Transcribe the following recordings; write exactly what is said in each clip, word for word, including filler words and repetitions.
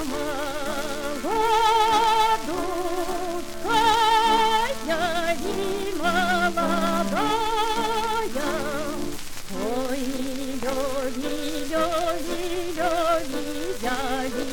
Молодушка, не молодая, ой, лёли, лёли, лёли, яли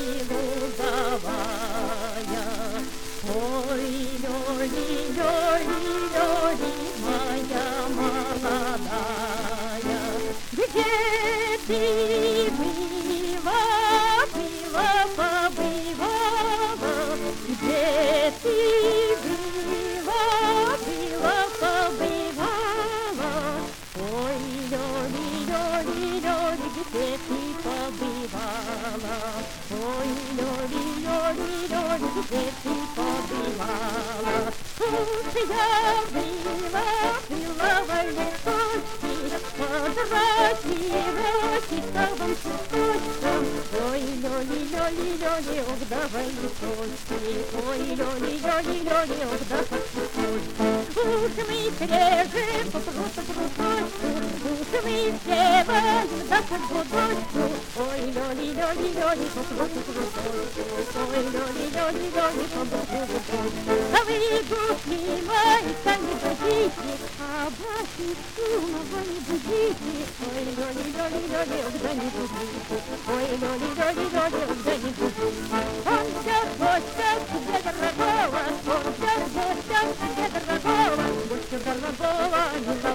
луговая, ой, лёли, лёли, лёли, моя молодая, где ты была, была, побывала, где ты была, была, побывала, ой, лёли, лёли, лёли, где ты побывала, ой, лёли, лёли, лёли, где ты побывала. Слушай, я была, была в лесочке, подрачивалась с тобой цветочком, ой, лёли, лёли, лёли, ох, давай лесочки, ой, лёли, лёли, лёли, ох, давай цветочки. Уж мы срежем по пруту-пруточку, уж мы сделаем да под гудочку, ой, лёли, лёли, лёли, по пруту-пруточку, ой, лёли, лёли, лёли, по пруту-пруточку. А вы, гусли мои, сами будите, а ваши сумова не будите, ой, лёли, лёли, лёли, ох, да не будите, ой, лёли, лёли, лёли, ох, да не будите. Он сейчас гостя тебе дорогого, он сейчас гостя тебе дорогого, гостя дорогого не